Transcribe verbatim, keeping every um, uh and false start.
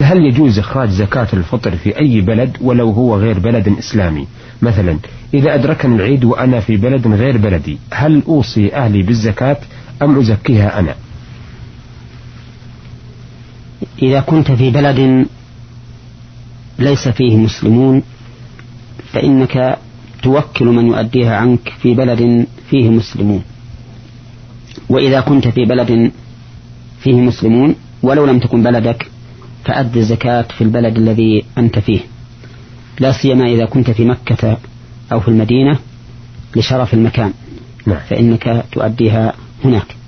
هل يجوز إخراج زكاة الفطر في أي بلد ولو هو غير بلد إسلامي؟ مثلا إذا أدركني العيد وأنا في بلد غير بلدي، هل أوصي أهلي بالزكاة أم أزكيها أنا؟ إذا كنت في بلد ليس فيه مسلمون فإنك توكل من يؤديها عنك في بلد فيه مسلمون، وإذا كنت في بلد فيه مسلمون ولو لم تكن بلدك فأد الزكاة في البلد الذي أنت فيه، لا سيما إذا كنت في مكة أو في المدينة لشرف المكان، فإنك تؤديها هناك.